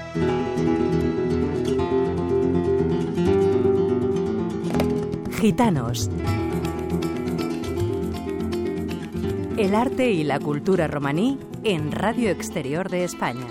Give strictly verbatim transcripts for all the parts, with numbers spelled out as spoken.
Gitanos. El arte y la cultura romaní en Radio Exterior de España.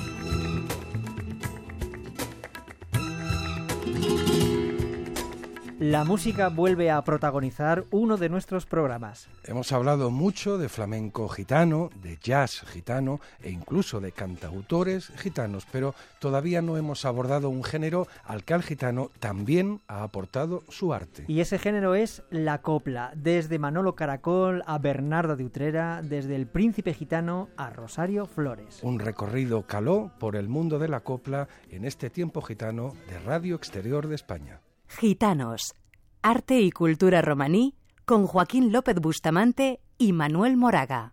La música vuelve a protagonizar uno de nuestros programas. Hemos hablado mucho de flamenco gitano, de jazz gitano e incluso de cantautores gitanos, pero todavía no hemos abordado un género al que el gitano también ha aportado su arte. Y ese género es la copla, desde Manolo Caracol a Bernardo de Utrera, desde el Príncipe Gitano a Rosario Flores. Un recorrido caló por el mundo de la copla en este tiempo gitano de Radio Exterior de España. Gitanos, arte y cultura romaní con Joaquín López Bustamante y Manuel Moraga.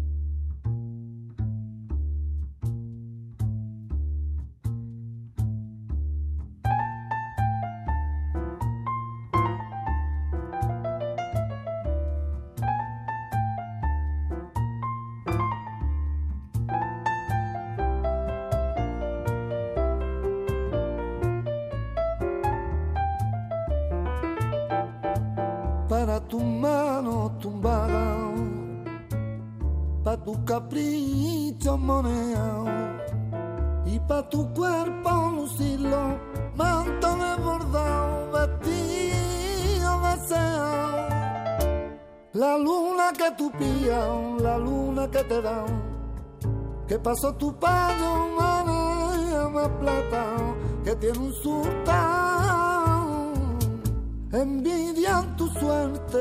Para tu mano tumbada, pa' tu capricho moneado y pa' tu cuerpo lucirlo, manto de bordado, vestido deseado. La luna que tú pillas, la luna que te da, que pasó tu payo, maneja más plata, que tiene un sultán. Envidian tu suerte,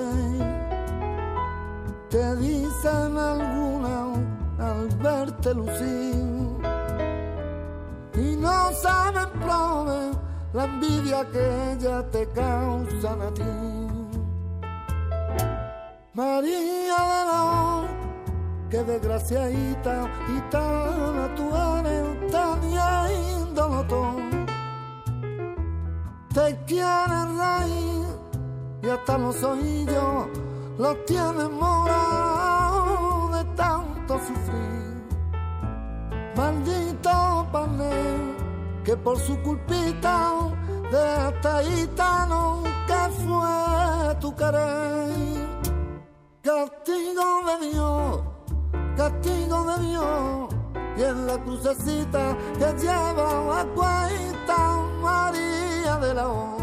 te dicen alguna al verte lucir, y no saben prove la envidia que ella te causan a ti. María de la, que desgraciadita, gitana tú eres, tan índolo todo. Te quieren reír y hasta los oídos los tienes morados de tanto sufrir. Maldito panel, que por su culpita de este gitano que fue tu querer. Castigo de Dios, castigo de Dios, y en la crucecita que lleva a cuesta María de la O.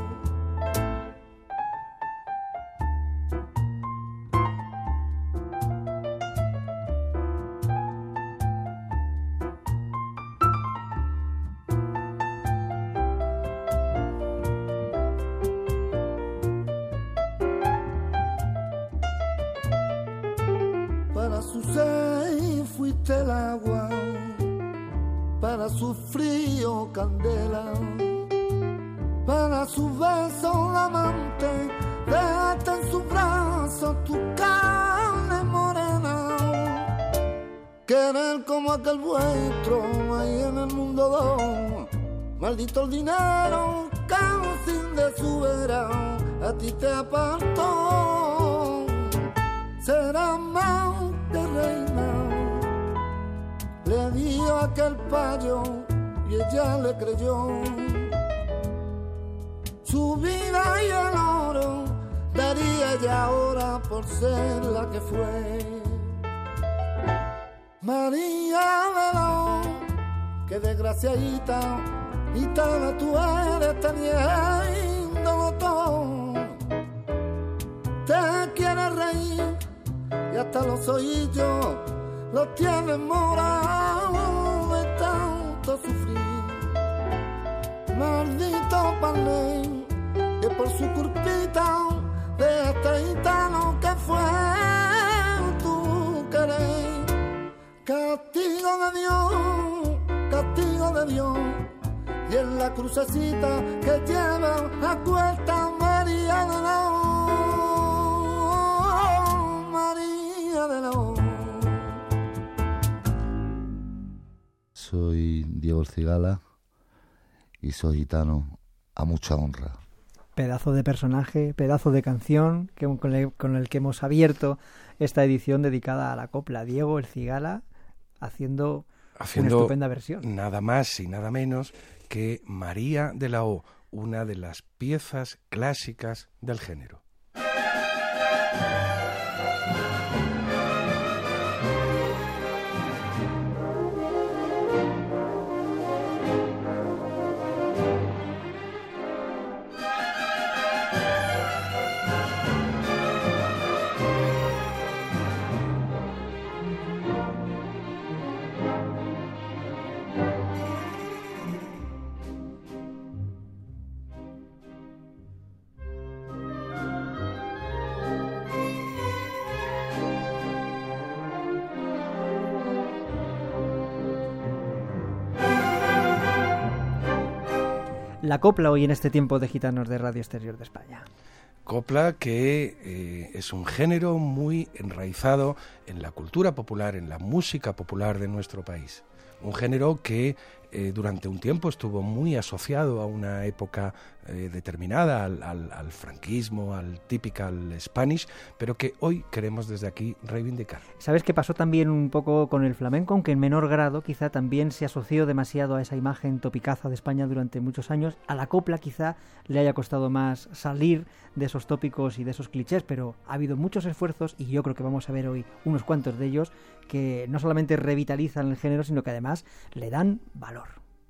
Para su sed fuiste el agua, para su frío candela, para su beso la amante, déjate en sus brazos tu carne morena. Querer como aquel vuestro ahí en el mundo dos, maldito el dinero que sin de su vera a ti te apartó. Será más que reina, le dio aquel payo y ella le creyó. Su vida y el oro daría ella ahora por ser la que fue. María de la, que desgraciadita, gitana tú eres, teniendo todo. Te quieres reír y hasta los oídos los tienes morados de tanto sufrir. Maldito panel, que por su culpita de este gitano que fue tu querer. Castigo de Dios, castigo de Dios, y en la crucecita que lleva a cuesta María de la O, María de la O. Soy Diego el Cigala y soy gitano a mucha honra. Pedazo de personaje, pedazo de canción que, con, el, con el que hemos abierto esta edición dedicada a la copla. Diego el Cigala haciendo haciendo una estupenda versión. Nada más y nada menos que María de la O, una de las piezas clásicas del género. La copla hoy en este tiempo de Gitanos de Radio Exterior de España. Copla que eh, es un género muy enraizado en la cultura popular, en la música popular de nuestro país. Un género que eh, durante un tiempo estuvo muy asociado a una época eh, determinada, al, al, al franquismo, al typical Spanish, pero que hoy queremos desde aquí reivindicar. ¿Sabes qué pasó también un poco con el flamenco? Aunque en menor grado, quizá también se asoció demasiado a esa imagen topicaza de España durante muchos años. A la copla quizá le haya costado más salir de esos tópicos y de esos clichés, pero ha habido muchos esfuerzos, y yo creo que vamos a ver hoy unos cuantos de ellos, que no solamente revitalizan el género, sino que además le dan valor.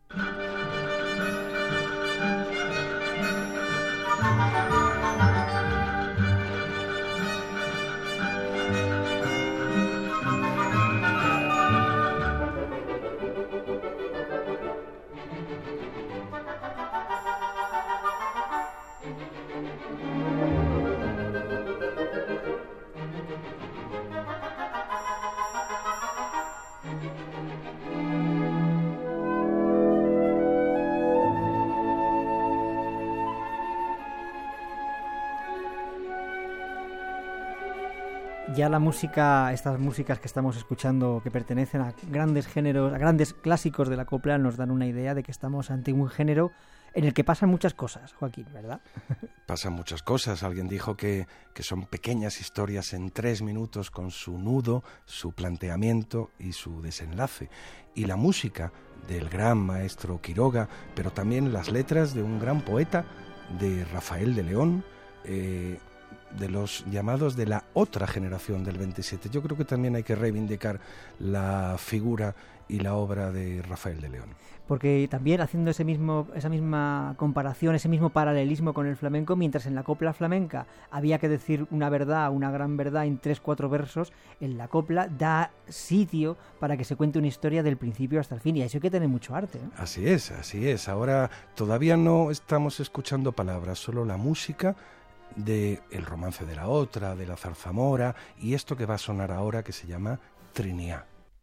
Ya la música, estas músicas que estamos escuchando, que pertenecen a grandes géneros, a grandes clásicos de la copla, nos dan una idea de que estamos ante un género en el que pasan muchas cosas, Joaquín, ¿verdad? Pasan muchas cosas. Alguien dijo que, que son pequeñas historias en tres minutos con su nudo, su planteamiento y su desenlace. Y la música del gran maestro Quiroga, pero también las letras de un gran poeta, de Rafael de León, eh, de los llamados de la otra generación del veintisiete. Yo creo que también hay que reivindicar la figura y la obra de Rafael de León. Porque también haciendo ese mismo, esa misma comparación, ese mismo paralelismo con el flamenco, mientras en la copla flamenca había que decir una verdad, una gran verdad en tres, cuatro versos, en la copla da sitio para que se cuente una historia del principio hasta el fin, y eso hay que tener mucho arte, ¿eh? Así es, así es. Ahora todavía no estamos escuchando palabras, solo la música de El romance de la otra, de la zarzamora, y esto que va a sonar ahora que se llama Triniá.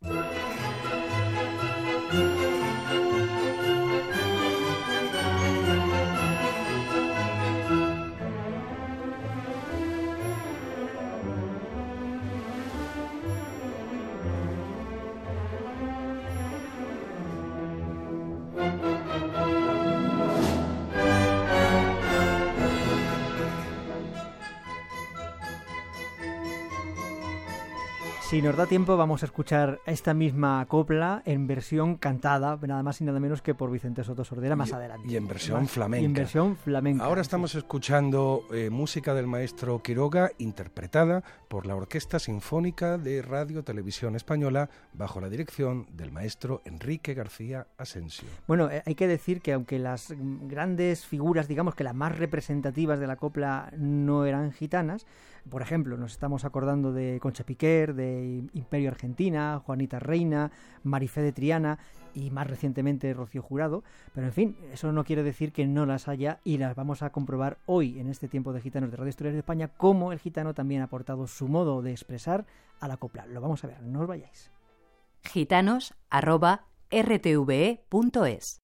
Si nos da tiempo vamos a escuchar esta misma copla en versión cantada, nada más y nada menos que por Vicente Soto Sordera más y, adelante. Y en versión más, flamenca. Y en versión flamenca. Ahora estamos sí. escuchando eh, música del maestro Quiroga interpretada por la Orquesta Sinfónica de Radio Televisión Española bajo la dirección del maestro Enrique García Asensio. Bueno, eh, hay que decir que aunque las grandes figuras, digamos que las más representativas de la copla no eran gitanas, por ejemplo, nos estamos acordando de Concha Piquer, de Imperio Argentina, Juanita Reina, Marifé de Triana y más recientemente Rocío Jurado, pero en fin, eso no quiere decir que no las haya, y las vamos a comprobar hoy en este tiempo de Gitanos de Radio Exterior de España, cómo el gitano también ha aportado su modo de expresar a la copla. Lo vamos a ver, no os vayáis. gitanos arroba r t v e punto es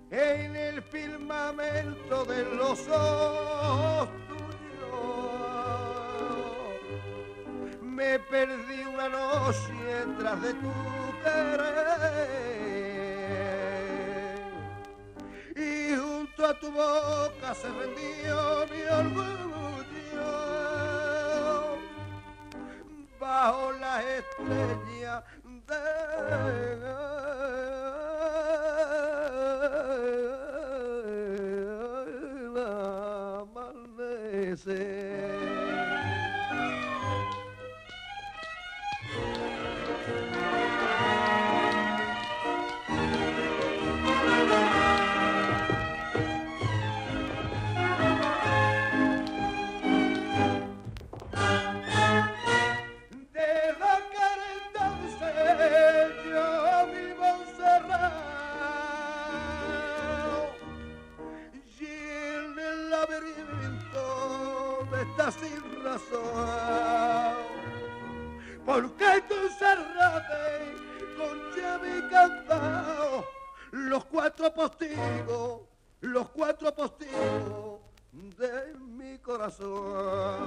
en el firmamento de los ojos tuyos. Me perdí una noche tras de tu querer y junto a tu boca se rendió mi orgullo bajo las estrellas del amanecer. Sin razón, porque tú cerraste con llave y candado los cuatro postigos, los cuatro postigos de mi corazón.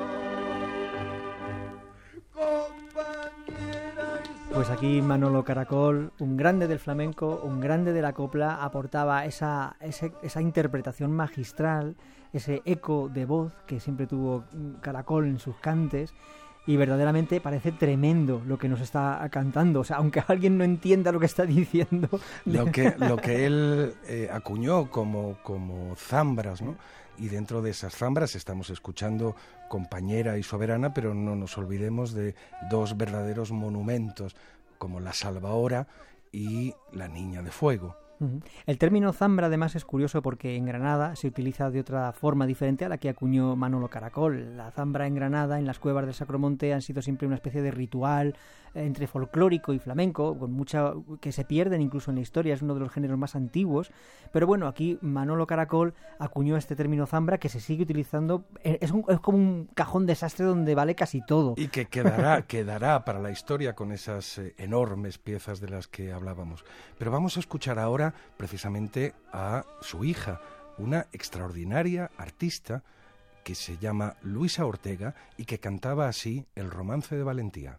Compañera y Pues aquí Manolo Caracol, un grande del flamenco, un grande de la copla, aportaba esa, ese, esa interpretación magistral, ese eco de voz que siempre tuvo Caracol en sus cantes, y verdaderamente parece tremendo lo que nos está cantando. O sea, aunque alguien no entienda lo que está diciendo... Lo que, lo que él eh, acuñó como, como zambras, ¿no? Y dentro de esas zambras estamos escuchando Compañera y Soberana, pero no nos olvidemos de dos verdaderos monumentos como La Salvahora y La Niña de Fuego. El término zambra además es curioso porque en Granada se utiliza de otra forma diferente a la que acuñó Manolo Caracol. La zambra en Granada, en las cuevas del Sacromonte, han sido siempre una especie de ritual entre folclórico y flamenco, con mucha que se pierden incluso en la historia, es uno de los géneros más antiguos. Pero bueno, aquí Manolo Caracol acuñó este término zambra que se sigue utilizando, es, un, es como un cajón desastre donde vale casi todo. Y que quedará, quedará para la historia con esas eh, enormes piezas de las que hablábamos. Pero vamos a escuchar ahora precisamente a su hija, una extraordinaria artista que se llama Luisa Ortega y que cantaba así el Romance de Valentía.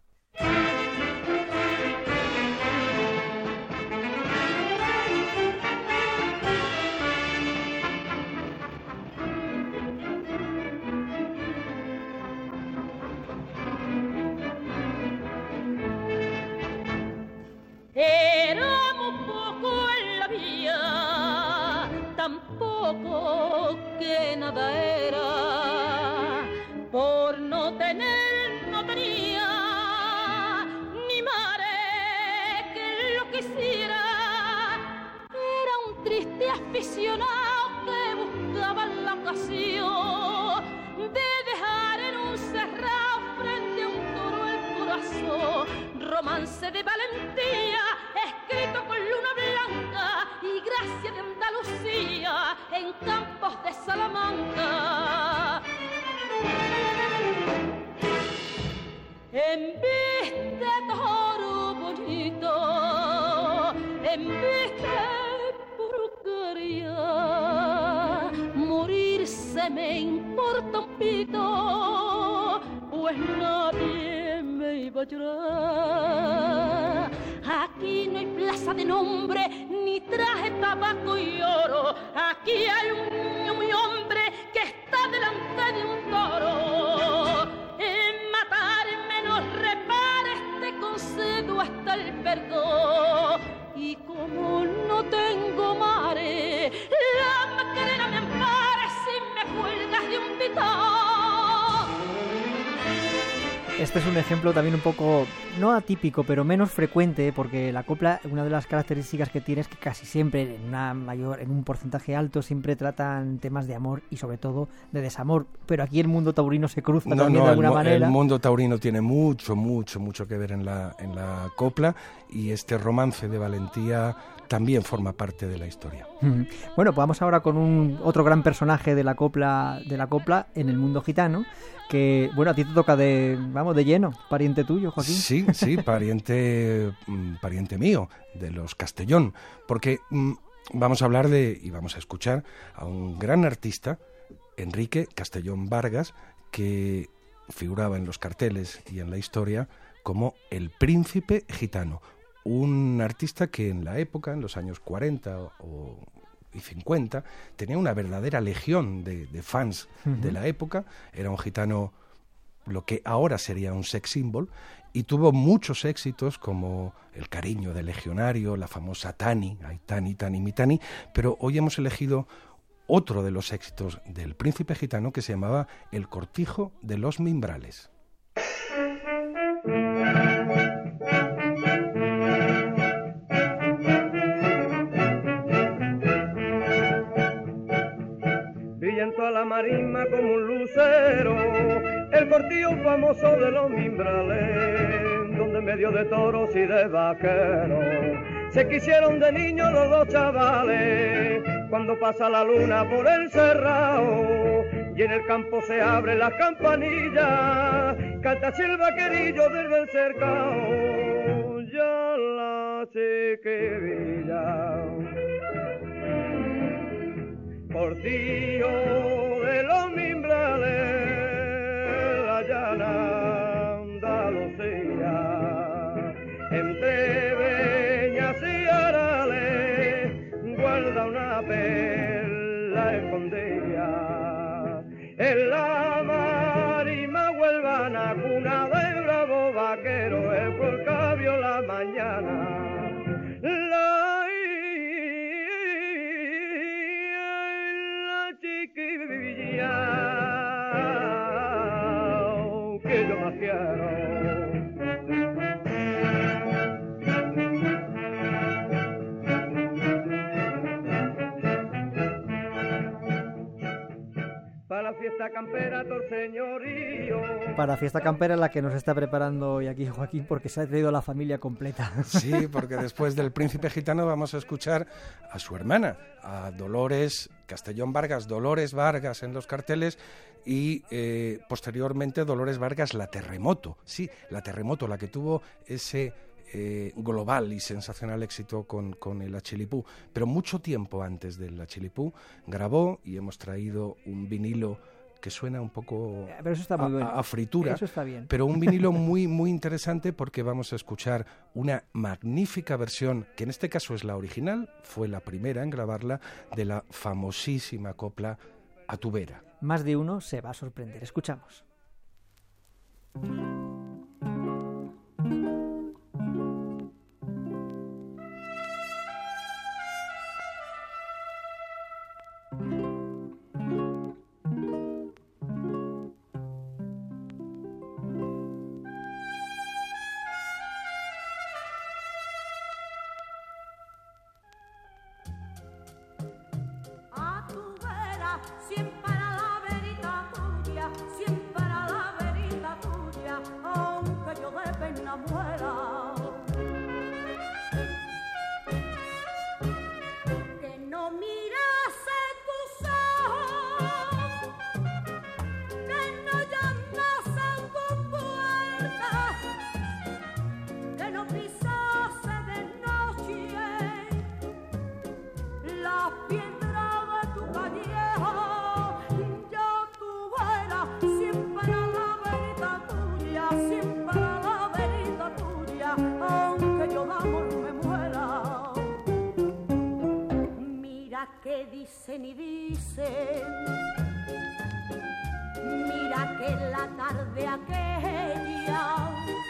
Tampoco que nada era, por no tener, no tenía, ni madre que lo quisiera. Era un triste aficionado que buscaba la ocasión de dejar en un cerrado frente a un toro el corazón. Romance de valentía, escrito con luna blanca y gracia de Andalucía en campos de Salamanca. En viste toro bonito, en viste porquería, morirse me importa un pito, pues nadie me iba a llorar. Aquí no hay plaza de nombre, ni traje, tabaco y oro. Aquí hay un niño muy hombre que está delante de un toro. En matarme no repares, te concedo hasta el perdón. Y como no tengo mare, la Macarena me ampare si me cuelgas de un pitón. Este es un ejemplo también un poco, no atípico, pero menos frecuente, porque la copla, una de las características que tiene es que casi siempre, en una mayor, en un porcentaje alto, siempre tratan temas de amor y sobre todo de desamor. Pero aquí el mundo taurino se cruza no, también no, de alguna el, manera. El mundo taurino tiene mucho, mucho, mucho que ver en la, en la copla, y este romance de valentía también forma parte de la historia. Bueno, pues vamos ahora con un otro gran personaje de la copla, de la copla en el mundo gitano, que, bueno, a ti te toca de, vamos, de lleno, pariente tuyo, Joaquín. Sí, sí, pariente, pariente mío, de los Castellón, porque vamos a hablar de, y vamos a escuchar a un gran artista, Enrique Castellón Vargas, que figuraba en los carteles y en la historia como el príncipe gitano, un artista que en la época, en los años cuarenta o, y cincuenta, tenía una verdadera legión de, de fans uh-huh. de la época. Era un gitano, lo que ahora sería un sex symbol, y tuvo muchos éxitos como El cariño del legionario, la famosa Tani, ay Tani, Tani, mi Tani, pero hoy hemos elegido otro de los éxitos del príncipe gitano que se llamaba El cortijo de los mimbrales. Brilla en toda la marisma como un lucero, el cortijo famoso de los mimbrales, donde en medio de toros y de vaqueros se quisieron de niños los dos chavales. Cuando pasa la luna por el cerrado y en el campo se abren las campanillas, canta el vaquerillo desde el cercado, ya la chiquilla. Cortijo de los mimbrales, la llana Andalucía, entre beñas y arales, guarda una perla escondida. En la marisma huelvana, cuna de bravo vaquero, el porca vio la mañana. La chiquilla que yo más quiero. Para la fiesta campera, todo señorío. Para la fiesta campera, la que nos está preparando hoy aquí Joaquín, porque se ha traído la familia completa. Sí, porque después del príncipe gitano vamos a escuchar a su hermana, a Dolores Castellón Vargas, Dolores Vargas en los carteles, y eh, posteriormente Dolores Vargas la Terremoto. Sí, la Terremoto, la que tuvo ese eh, global y sensacional éxito con, con el Achilipú. Pero mucho tiempo antes del Achilipú grabó, y hemos traído un vinilo que suena un poco pero eso está muy a, bueno. a fritura, eso está bien. Pero un vinilo muy, muy interesante, porque vamos a escuchar una magnífica versión, que en este caso es la original, fue la primera en grabarla, de la famosísima copla A tu vera. Más de uno se va a sorprender. Escuchamos. Siempre a la verita tuya, siempre a la verita tuya, aunque yo de pena muera. Que no mirase tus ojos, que no llamase a tu puerta, que no pisase de noche la piedra de tu callejo. Que dicen y dicen, mira que la tarde aquella,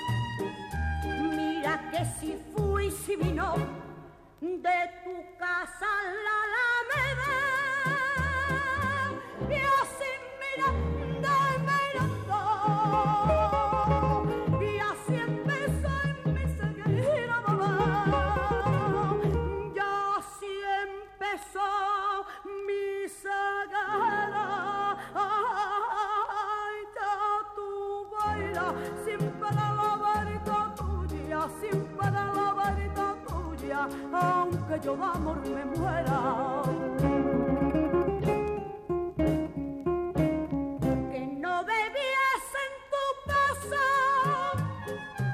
mira que si fui, si vino de tu casa la alameda, y así mira de mirando, y así empezó en mi ceguera, mamá, y así empezó mi sagara. Ay, ya tú bailas siempre a la varita tuya, siempre a la varita tuya, aunque yo de amor me muera. Que no bebiese en tu casa,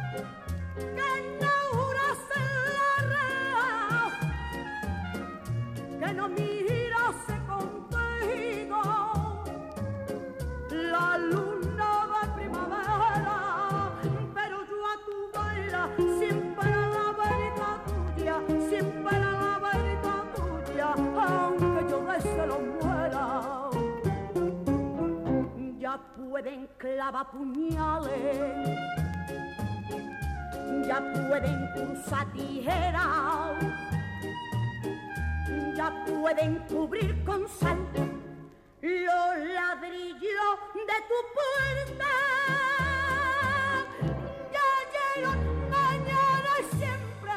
que no jurase en la rea, no mirase contigo la luna de primavera, pero yo a tu baila siempre la verita tuya, siempre la verita tuya, aunque yo de celo muera. Ya pueden clavar puñales, ya pueden cruzar tijeras, ya pueden cubrir con sal los ladrillos de tu puerta. Ya llegan mañana siempre,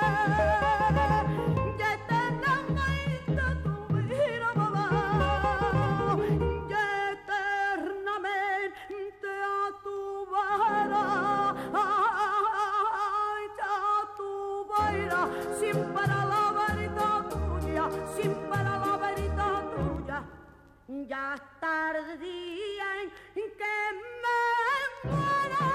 ya eternamente tu vida, mamá, ya eternamente a tu vera, ay, a tu vera, siempre la verita tuya, siempre la verita tuya. Ya tardía en que me muera.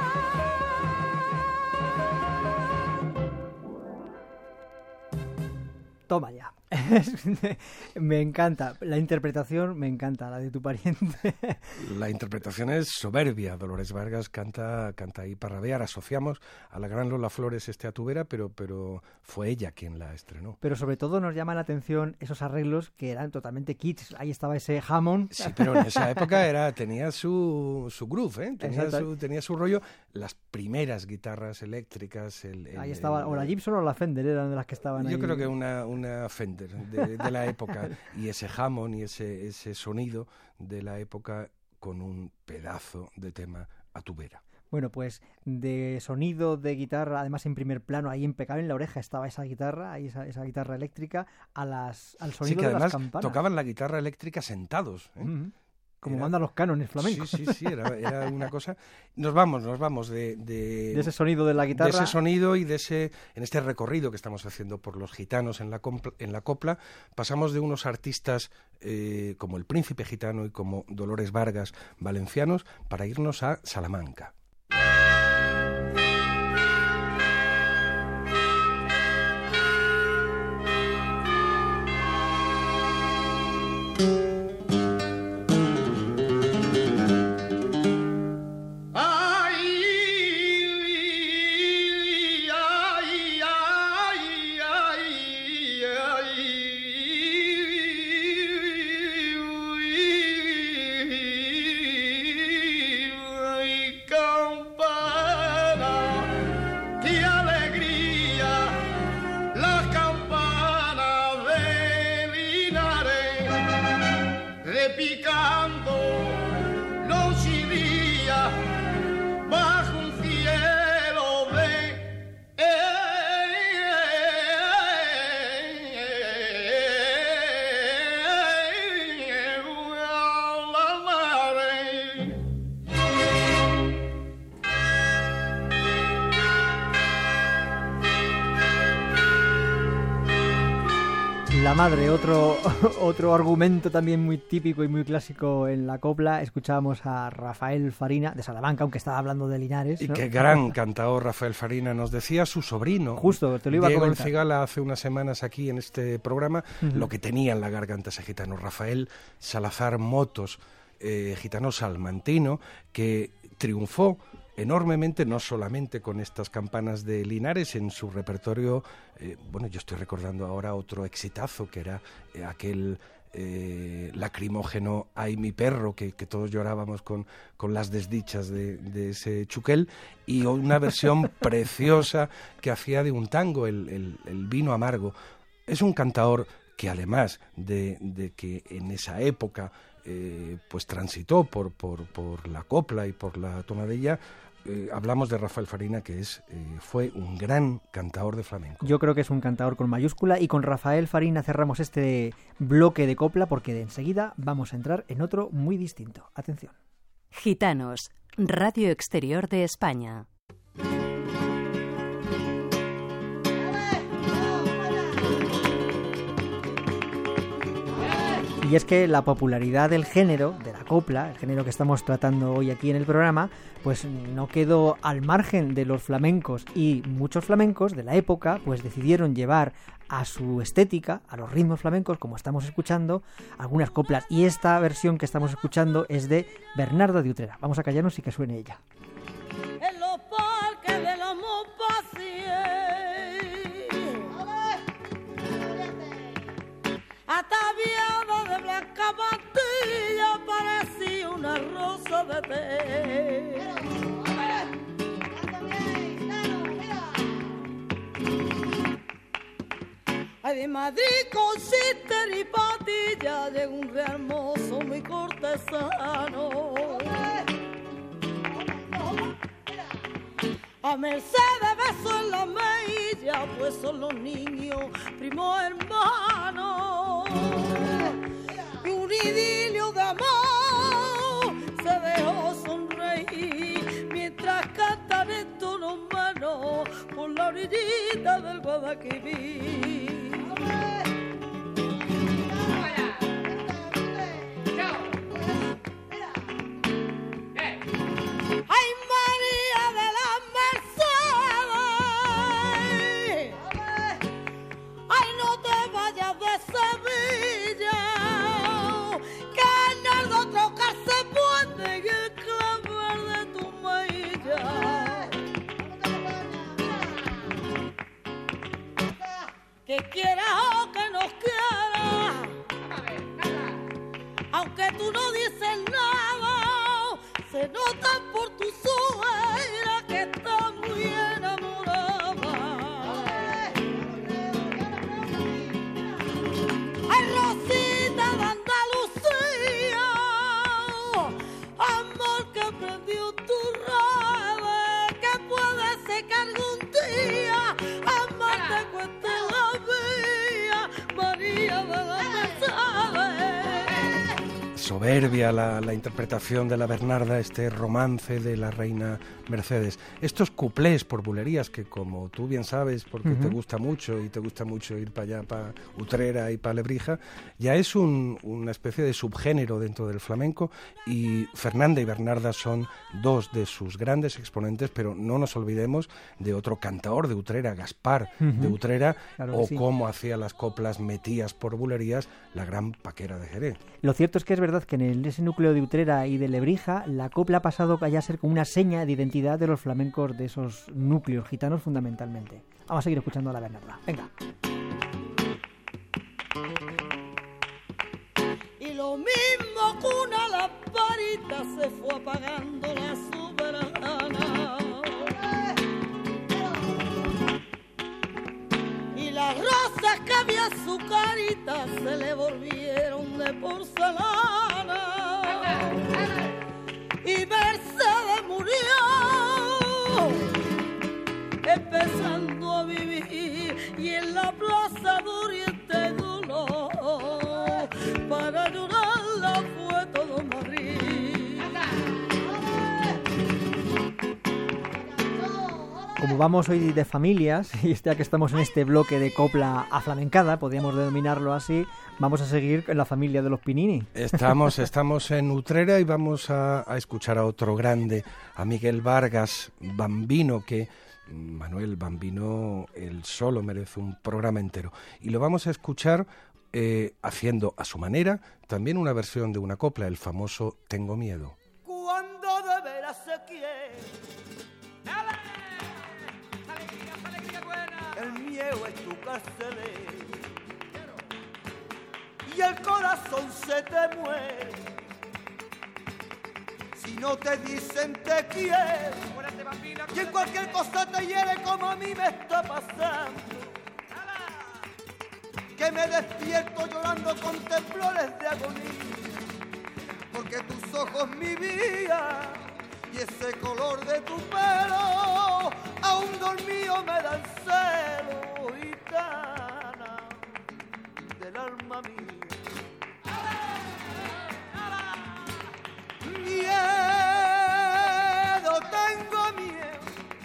Toma ya. Me encanta. La interpretación me encanta, la de tu pariente. La interpretación es soberbia. Dolores Vargas canta, canta ahí para rabear. Asociamos a la gran Lola Flores este a tu vera, pero, pero fue ella quien la estrenó. Pero sobre todo nos llama la atención esos arreglos que eran totalmente kits. Ahí estaba ese Hammond. Sí, pero en esa época era tenía su, su groove, ¿eh? tenía, su, tenía su rollo. Las primeras guitarras eléctricas. El, el, ahí estaba, el, o la Gibson o la Fender eran de las que estaban ahí. Yo creo que una, una Fender de, de la época, y ese Hammond y ese, ese sonido de la época con un pedazo de tema a tu vera. Bueno, pues de sonido de guitarra, además en primer plano, ahí impecable en la oreja estaba esa guitarra, ahí esa, esa guitarra eléctrica, a las, al sonido sí, que de además las campanas. Tocaban la guitarra eléctrica sentados, ¿eh? Uh-huh. Como Era... mandan los cánones flamencos. Sí, sí, sí, era, era una cosa... Nos vamos, nos vamos de, de... De ese sonido de la guitarra. De ese sonido y de ese... En este recorrido que estamos haciendo por los gitanos en la, compla, en la copla, pasamos de unos artistas eh, como el Príncipe Gitano y como Dolores Vargas, valencianos, para irnos a Salamanca. La madre, otro, otro argumento también muy típico y muy clásico en la copla. Escuchábamos a Rafael Farina, de Salamanca, aunque estaba hablando de Linares, ¿no? Y qué gran cantador Rafael Farina. Nos decía su sobrino, justo, te lo iba Diego a comentar. El Cigala, hace unas semanas aquí en este programa, uh-huh. lo que tenía en la garganta ese gitano. Rafael Salazar Motos, eh, gitano salmantino, que triunfó enormemente, no solamente con estas campanas de Linares, en su repertorio, eh, bueno, yo estoy recordando ahora otro exitazo, que era eh, aquel eh, lacrimógeno Ay mi perro, que, que todos llorábamos con, con las desdichas de, de ese chuquel, y una versión preciosa que hacía de un tango, el, el, el vino amargo. Es un cantaor que además de, de que en esa época eh, pues transitó por, por, por la copla y por la tonadilla, Eh, hablamos de Rafael Farina, que es eh, fue un gran cantador de flamenco. Yo creo que es un cantador con mayúscula, y con Rafael Farina cerramos este bloque de copla, porque de enseguida vamos a entrar en otro muy distinto. Atención. Gitanos, Radio Exterior de España. Y es que la popularidad del género, de la copla, el género que estamos tratando hoy aquí en el programa, pues no quedó al margen de los flamencos, y muchos flamencos de la época pues decidieron llevar a su estética, a los ritmos flamencos, como estamos escuchando, algunas coplas. Y esta versión que estamos escuchando es de Bernarda de Utrera. Vamos a callarnos y que suene ella. En los parques de la ataviada de blanca mantilla, parecía una rosa de té. Ay, de Madrid con cister y patilla llegó un re hermoso muy cortesano. A Mercedes beso en la mejilla, pues son los niños primo hermano. Y un idilio de amor se dejó sonreír mientras cantan en tono humano por la orillita del Guadalquivir. Que quiera o que nos quiera, aunque tú no dices nada, se nota por tu suegra que está muy enamorada. Ay, Rosita de Andalucía, amor que prendió tu rave, que puede secar algún día, amor te cuesta. Soberbia la, la interpretación de la Bernarda, este romance de la reina Mercedes. Estos cuplés por bulerías que, como tú bien sabes, porque uh-huh. te gusta mucho y te gusta mucho ir para allá, para Utrera y para Lebrija, ya es un, una especie de subgénero dentro del flamenco, y Fernanda y Bernarda son dos de sus grandes exponentes, pero no nos olvidemos de otro cantaor de Utrera, Gaspar uh-huh. de Utrera, claro o sí. Cómo hacía las coplas metías por bulerías la gran Paquera de Jerez. Lo cierto es que es verdad que en el, ese núcleo de Utrera y de Lebrija la copla ha pasado a ya ser como una seña de identidad de los flamencos de esos núcleos gitanos fundamentalmente. Vamos a seguir escuchando a la Bernarda. Venga. Y lo mismo que una lamparita se fue apagando la soberana. Y las rosas que había en su carita se le volvieron de porcelana. Y Mercedes murió empezando a vivir, y en la plaza de Oriente dolor para llorarla fue todo Madrid. Como vamos hoy de familias, y ya que estamos en este bloque de copla aflamencada, podríamos denominarlo así, vamos a seguir en la familia de los Pinini. Estamos, estamos en Utrera y vamos a, a escuchar a otro grande, a Miguel Vargas, Bambino, que Manuel Bambino, él solo merece un programa entero. Y lo vamos a escuchar eh, haciendo a su manera también una versión de una copla, el famoso Tengo Miedo. Cuando de veras se quiere, el miedo es tu carcelero y el corazón se te muere si no te dicen te quiero, y en cualquier cosa te hiere como a mí me está pasando, que me despierto llorando con temblores de agonía, porque tus ojos mi vida y ese color de tu pelo aún dormido me dan celo, gitana del alma mía. Miedo, tengo miedo,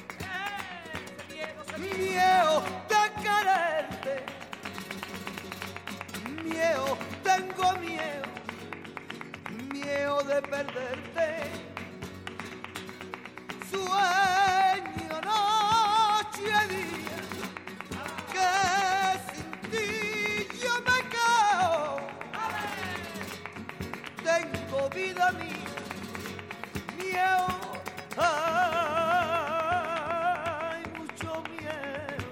miedo de quererte, miedo, tengo miedo perderte. Sueño noche y día que sin ti yo me quedo. Tengo vida mía, miedo, ay, mucho miedo.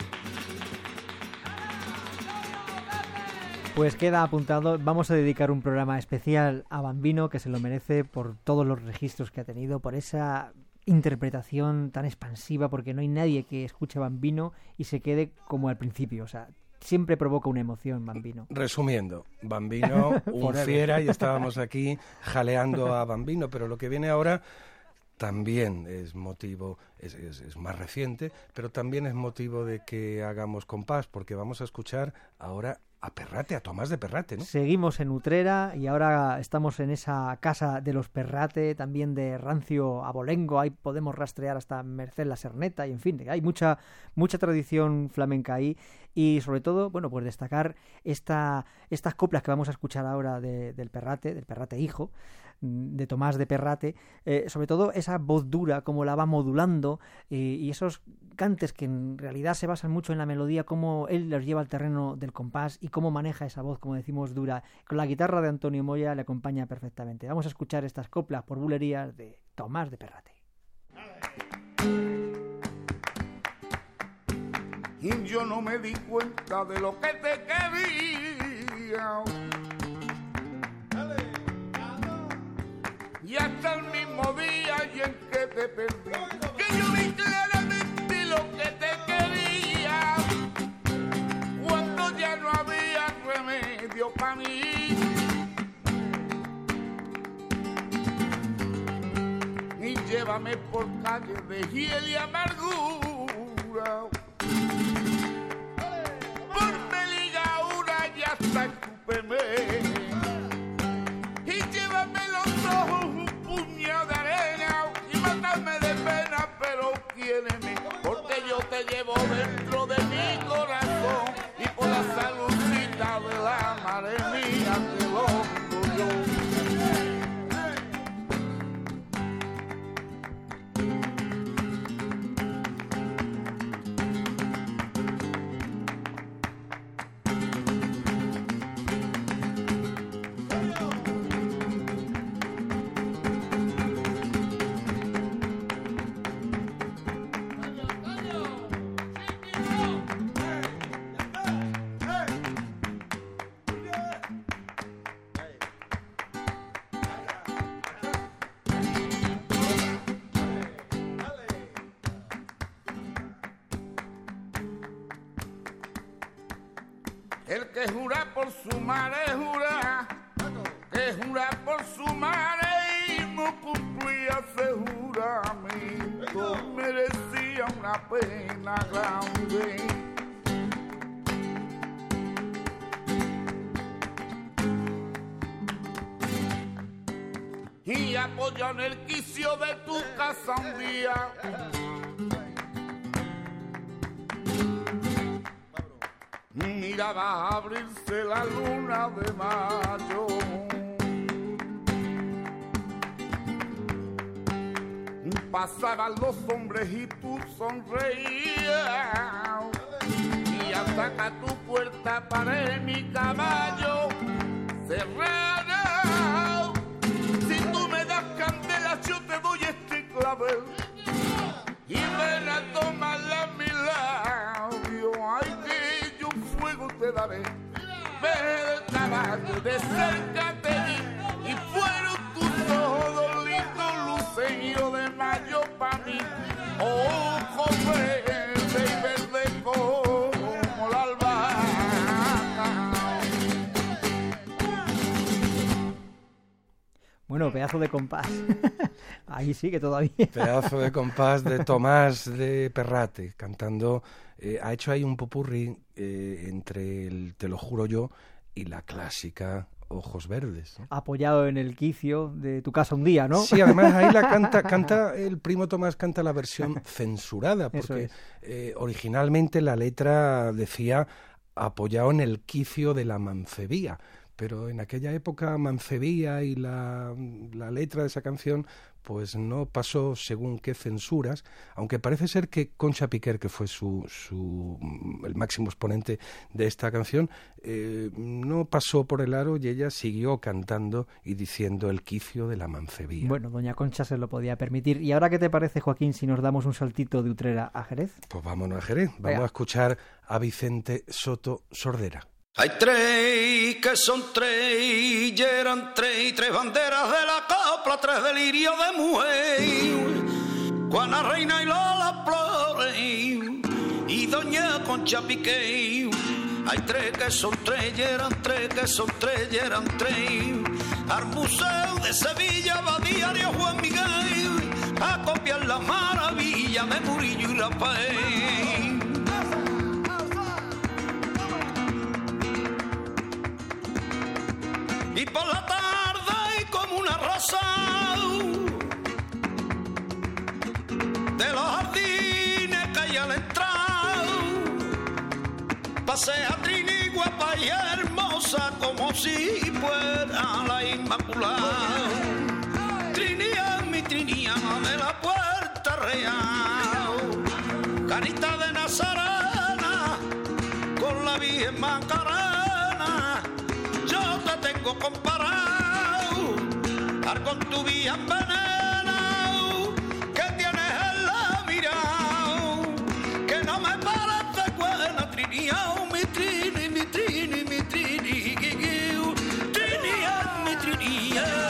Pues queda apuntado, vamos a dedicar un programa especial a Bambino, que se lo merece por todos los registros que ha tenido, por esa interpretación tan expansiva, porque no hay nadie que escuche Bambino y se quede como al principio, o sea, siempre provoca una emoción Bambino. Resumiendo, Bambino, un fiera, y estábamos aquí jaleando a Bambino, pero lo que viene ahora también es motivo, es, es, es más reciente, pero también es motivo de que hagamos compás, porque vamos a escuchar ahora a Perrate, a Tomás de Perrate, ¿no? Seguimos en Utrera y ahora estamos en esa casa de los Perrate, también de Rancio Abolengo, ahí podemos rastrear hasta Merced la Serneta y en fin, hay mucha mucha tradición flamenca ahí y sobre todo, bueno, pues destacar esta estas coplas que vamos a escuchar ahora de, del Perrate, del Perrate hijo, de Tomás de Perrate, eh, sobre todo esa voz dura, como la va modulando eh, y esos cantes que en realidad se basan mucho en la melodía, cómo él los lleva al terreno del compás y cómo maneja esa voz, como decimos, dura. Con la guitarra de Antonio Moya le acompaña perfectamente. Vamos a escuchar estas coplas por bulerías de Tomás de Perrate. Y yo no me di cuenta de lo que te quería. Y hasta el mismo día y en que te perdí, que yo vi claramente lo que te quería, cuando ya no había remedio para mí. Y llévame por calles de hiel y amargura, ponme ligadura y hasta escúpeme. Y llévame los ojos un puñado de arena y mátame de pena, pero quiéreme, porque yo te llevo dentro de mi corazón y por la saludcita de la madre mía te lo digo yo. El que jura por su madre jura, que jura por su madre y no cumplía ese juramento, merecía una pena grande. Y apoyó en el quicio de tu casa un día, miraba a abrirse la luna de mayo. Pasaban los hombres y tú sonreías, y hasta que a tu puerta paré mi caballo cerrado. Si tú me das candela yo te doy este clavel y ven a tomarla a mi labio. Ay, que yo fuego te daré, ve del caballo de cerca te vi y fueron tus ojos lindos luceños de mayo pa' mí, ojos verdes y verde como la albahaca. Bueno, pedazo de compás. Ahí sí que todavía. Pedazo de compás de Tomás de Perrate, cantando. Eh, ha hecho ahí un popurrí eh, entre el Te lo juro yo y la clásica Ojos Verdes, ¿no? Apoyado en el quicio de Tu casa un día, ¿no? Sí, además ahí la canta, canta el primo Tomás canta la versión censurada, porque es. eh, originalmente la letra decía apoyado en el quicio de la mancebía, pero en aquella época Mancebía y la, la letra de esa canción pues no pasó según qué censuras, aunque parece ser que Concha Piquer, que fue su, su el máximo exponente de esta canción, eh, no pasó por el aro y ella siguió cantando y diciendo el quicio de la Mancebía. Bueno, doña Concha se lo podía permitir. ¿Y ahora qué te parece, Joaquín, si nos damos un saltito de Utrera a Jerez? Pues vámonos a Jerez, vamos Venga. a escuchar a Vicente Soto Sordera. Hay tres que son tres y eran tres, tres banderas de la copla, tres delirios de mujer. Juana Reina y Lola Flores y doña Concha Piqué. Hay tres que son tres y eran tres, que son tres y eran tres. Al Museo de Sevilla va diario Juan Miguel a copiar la maravilla de Murillo y Rafael. Y por la tarde como una rosa de los jardines que hay al entrar, pasea Trini guapa y hermosa como si fuera la Inmaculada. Trini es mi Triniana de la Puerta Real, carita de Nazarena con la Virgen Macarena. Yo te tengo comparado al con tu vía envenenado que tienes en la mirada, que no me parece buena Trinidad, mi Trini, mi Trini, mi Trini, Trinidad, mi Trinidad.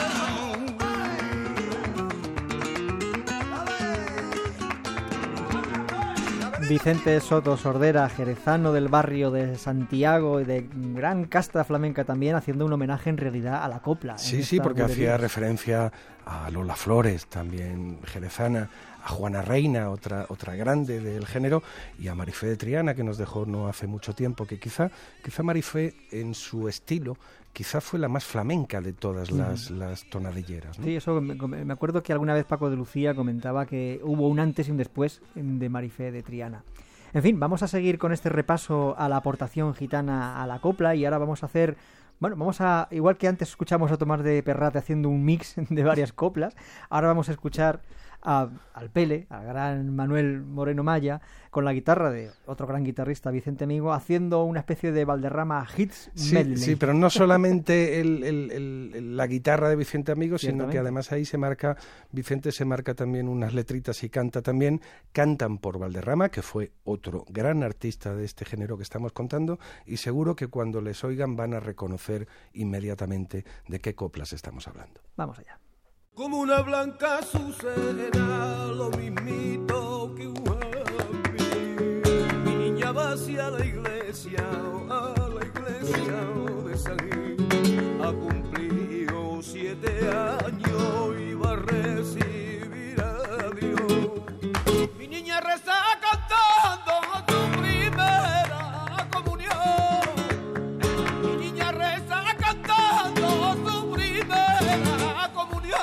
Vicente Soto Sordera, jerezano del barrio de Santiago y de gran casta flamenca también, haciendo un homenaje en realidad a la copla. Sí, sí, porque hacía referencia a Lola Flores, también jerezana, a Juana Reina, otra otra grande del género, y a Marifé de Triana, que nos dejó no hace mucho tiempo, que quizá, quizá Marifé en su estilo quizá fue la más flamenca de todas las, mm. las tonadilleras, ¿no? Sí, eso me, me acuerdo que alguna vez Paco de Lucía comentaba que hubo un antes y un después de Marifé de Triana. En fin, vamos a seguir con este repaso a la aportación gitana a la copla y ahora vamos a hacer... Bueno, vamos a... Igual que antes escuchamos a Tomás de Perrate haciendo un mix de varias coplas, ahora vamos a escuchar a, al Pele, al gran Manuel Moreno Maya, con la guitarra de otro gran guitarrista, Vicente Amigo, haciendo una especie de Valderrama hits sí, medley. Sí, pero no solamente el, el, el, el, la guitarra de Vicente Amigo, sino que además ahí se marca, Vicente se marca también unas letritas y canta también, cantan por Valderrama, que fue otro gran artista de este género que estamos contando, y seguro que cuando les oigan van a reconocer inmediatamente de qué coplas estamos hablando. Vamos allá. Como una blanca azucena, lo mismito que un happy. Mi niña va hacia la iglesia, a la iglesia de San Gil. Ha cumplido siete años y va a recibir a Dios. Mi niña reza cantando tu primera comunión. Mi niña reza cantando tu primera comunión.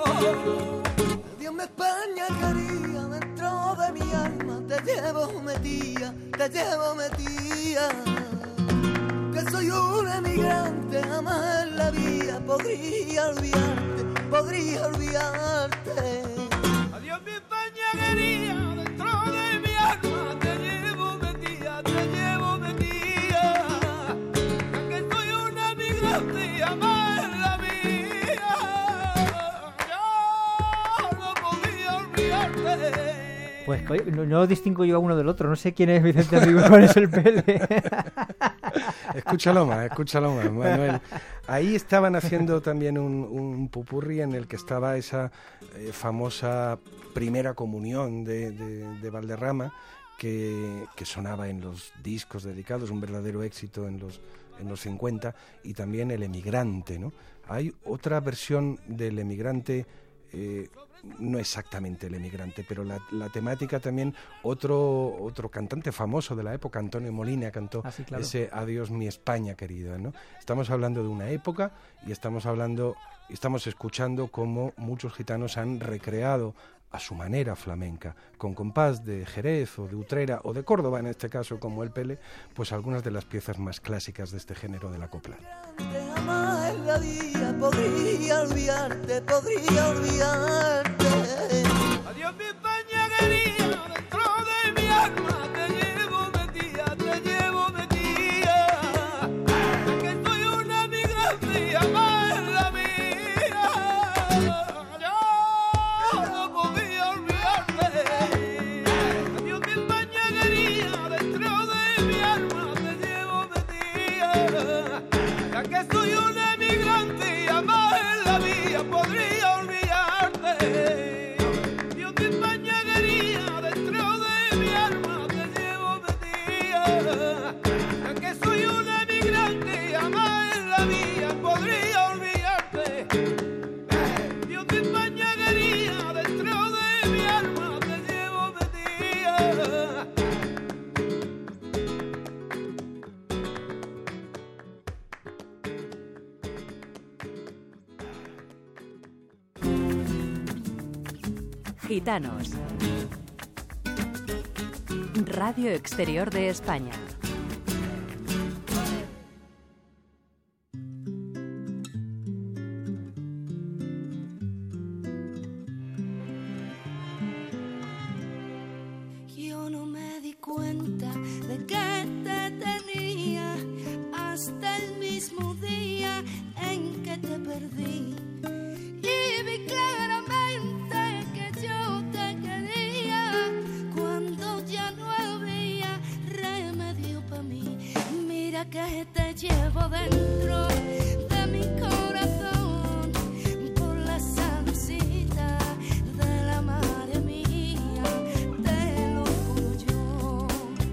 Dios me España quería, dentro de mi alma te llevo metida, te llevo metida. Que soy un emigrante, jamás en la vida podría olvidarte, podría olvidarte. Adiós mi España quería, dentro de mi alma te llevo metida, te llevo metida. Que soy un emigrante, jamás en la vida. Pues no, no distingo yo a uno del otro, no sé quién es Vicente Amigo y cuál es el Pele. Escúchalo más, escúchalo más, Manuel. Ahí estaban haciendo también un, un pupurri en el que estaba esa eh, famosa primera comunión de, de, de Valderrama que, que sonaba en los discos dedicados, un verdadero éxito en los, en los cincuenta, y también El Emigrante, ¿no? Hay otra versión del Emigrante, eh, no exactamente El Emigrante, pero la, la temática también, otro otro cantante famoso de la época, Antonio Molina, cantó ah, sí, claro. ese Adiós mi España querida, ¿no? Estamos hablando de una época y estamos hablando, estamos escuchando cómo muchos gitanos han recreado a su manera flamenca, con compás de Jerez o de Utrera o de Córdoba en este caso, como el Pele, pues algunas de las piezas más clásicas de este género de la copla. la vida podría olvidarte, podría olvidarte. Adiós mi España querida, dentro de mi alma te llevo metida, te llevo metida. Que soy una migrancia más la mía. Yo no podía olvidarte. Adiós mi España querida, dentro de mi alma te llevo metida. Ya que soy una migrante más en la vida podría olvidarte. Dios mi España querida, dentro de mi alma te llevo metida. Ya que soy una migrante más en la vida podría olvidarte. Dios mi España querida, dentro de mi alma te llevo metida. Gitanos. Radio Exterior de España. Yo no me di cuenta de que te tenía hasta el mismo día en que te perdí. Y vi claramente que yo te quería cuando ya no había remedio para mí. Mira que te llevo dentro de mi corazón por la sancita de la madre mía, te lo juro yo.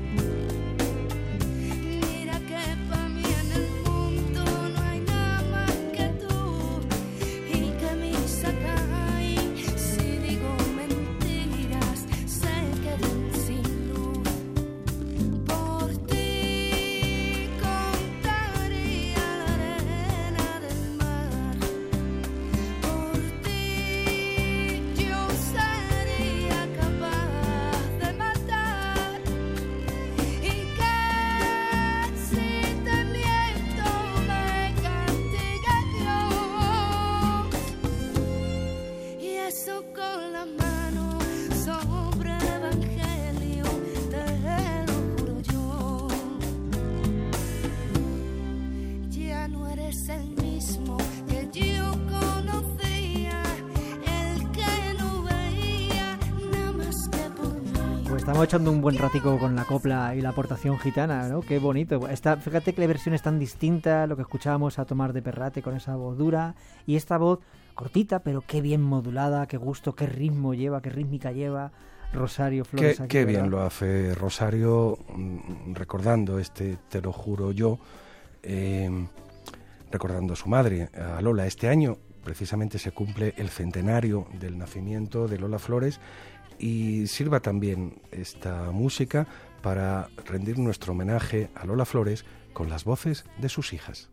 Mira que para mí en el mundo no hay nada más que tú y que mis sacai, si digo mentiras, se queden sin luz. Por ti contaría la arena del mar, por ti yo sería capaz de matar, y que si te miento me castiga Dios, y eso con la mano sobre el evangelio te lo juro yo. Ya no eres el mismo que yo conocía, el que no veía nada más que por mí. Pues estamos echando un buen ratico con la copla y la aportación gitana, ¿no? Qué bonito. Esta, fíjate que la versión es tan distinta, lo que escuchábamos a Tomás de Perrate con esa voz dura y esta voz cortita, pero qué bien modulada, qué gusto, qué ritmo lleva, qué rítmica lleva Rosario Flores. Qué, aquí, qué ¿verdad? bien lo hace Rosario, mm, recordando este Te lo juro yo, eh, recordando a su madre, a Lola. Este año precisamente se cumple el centenario del nacimiento de Lola Flores y sirva también esta música para rendir nuestro homenaje a Lola Flores con las voces de sus hijas.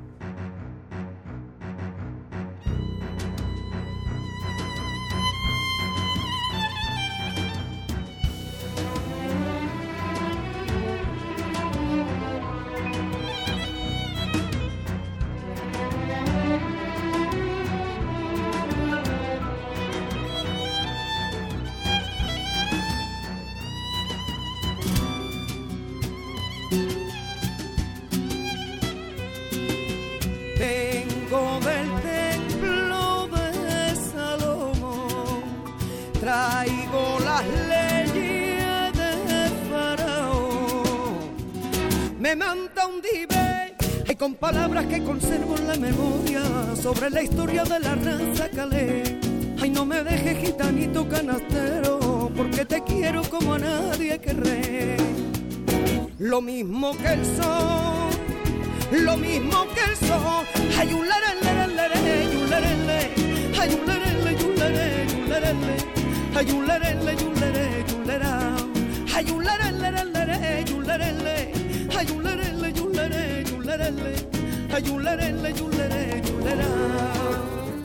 Vengo del templo de Salomón, traigo las leyes de Faraón. Me manda un dive y con palabras que conservo en la memoria sobre la historia de la raza calé. Ay, no me dejes gitanito canastero, porque te quiero como a nadie querré. Lo mismo que el sol, lo mismo que el sol. Hay un lere, lere, lere, un lere, lere. Hay un lere, lere, un lere, un lere, lere. Hay un lere, lere, un lere, un lere. Hay un lere, lere, lere, un lere, lere. Hay un lere, lere, un lere, un lere, lere. Hay un lere, lere, un lere, un lere.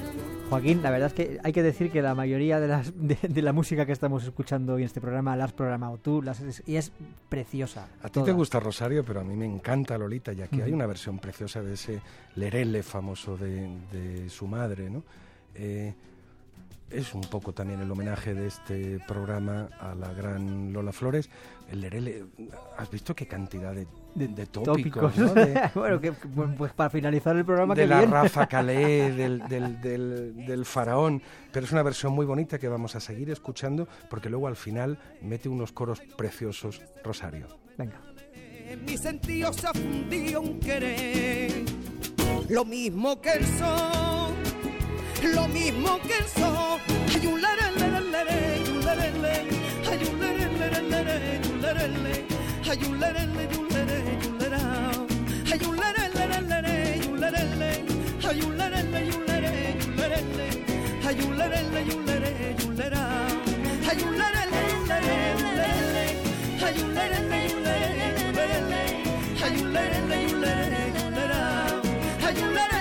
Joaquín, la verdad es que hay que decir que la mayoría de, las, de, de la música que estamos escuchando hoy en este programa la has programado tú, las, y es preciosa. A ti toda. te gusta Rosario, pero a mí me encanta Lolita, ya que Uh-huh. hay una versión preciosa de ese lerele famoso de, de su madre, ¿no? Eh, es un poco también el homenaje de este programa a la gran Lola Flores. El lerele, ¿has visto qué cantidad de, de, de tópicos? tópicos. ¿no? De, bueno, que, pues para finalizar el programa de que la bien. Rafa Calé, del, del, del, del faraón, pero es una versión muy bonita que vamos a seguir escuchando porque luego al final mete unos coros preciosos Rosario. Venga. En mi sentido se ha fundido un querer, lo mismo que el sol, lo mismo que el sol. Hay un lere, lere, lere, hay un lere, lere, hay un lere, lere, lere, hay un lere, lere, hay un lere, lere, un lere, hay un lere, hay un lere, lere, lere, hay un lere, lere, hay un lere, lere, un lere, hay un lere, lere, hay un lere, lere, un lere, hay un lere, hay un lere, lere, un lere, hay un lere, lere, hay un lere, lere, un lere, hay un lere, lere, un lere, hay un lere,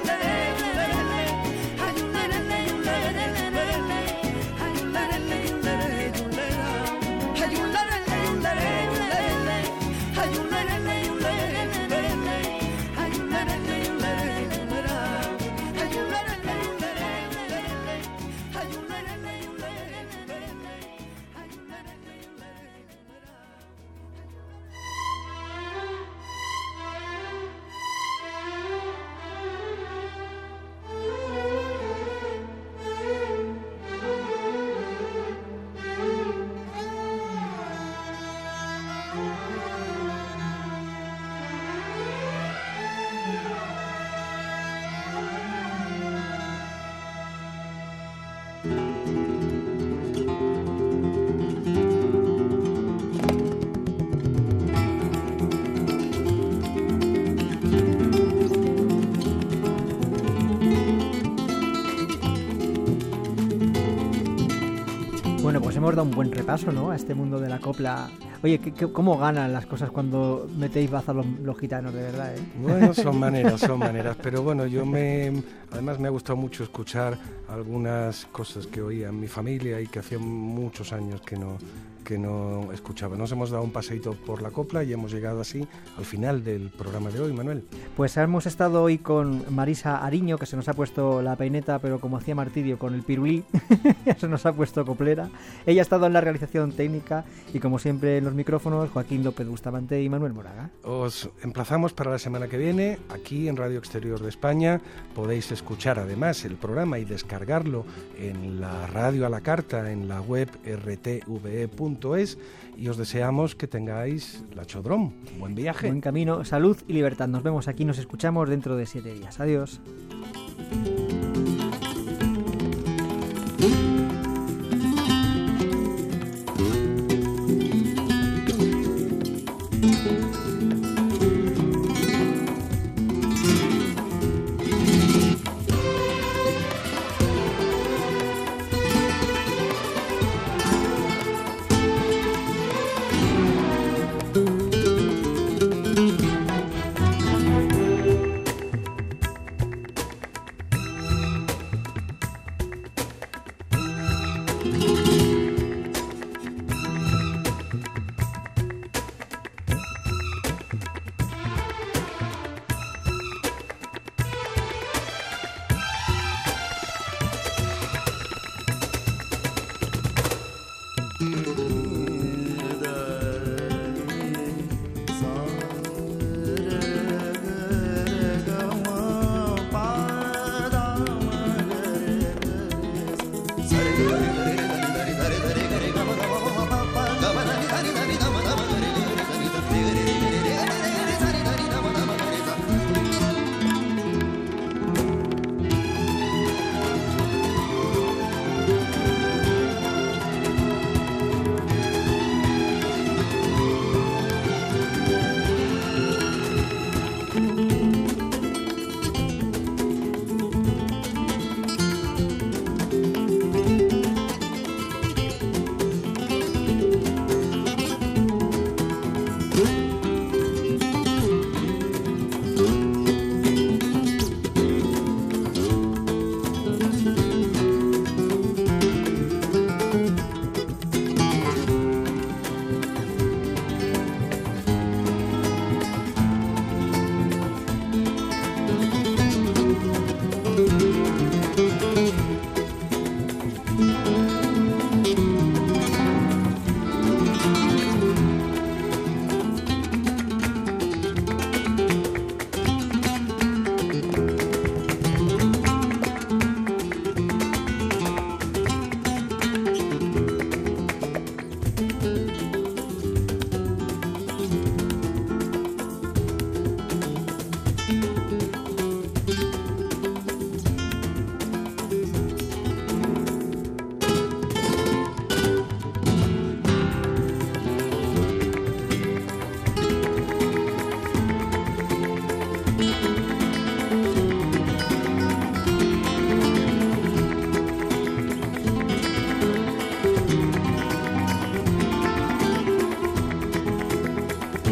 Bueno, pues hemos dado un buen repaso, ¿no?, a este mundo de la copla. Oye, ¿qué, qué, ¿cómo ganan las cosas cuando metéis baza los, los gitanos, de verdad, eh? Bueno, son maneras, son maneras, pero bueno, yo me... Además me ha gustado mucho escuchar algunas cosas que oía en mi familia y que hacía muchos años que no, que no escuchaba. Nos hemos dado un paseíto por la copla y hemos llegado así al final del programa de hoy, Manuel. Pues hemos estado hoy con Marisa Ariño, que se nos ha puesto la peineta, pero como hacía Martirio, con el pirulí, se nos ha puesto coplera. Ella ha estado en la realización técnica y como siempre en los micrófonos, Joaquín López Bustamante y Manuel Moraga. Os emplazamos para la semana que viene, aquí en Radio Exterior de España. Podéis escuchar además el programa y descargarlo en la radio a la carta, en la web r t v e punto es, y os deseamos que tengáis la chodrón. Buen viaje. Buen camino, salud y libertad. Nos vemos aquí, nos escuchamos dentro de siete días. Adiós.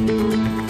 Thank you.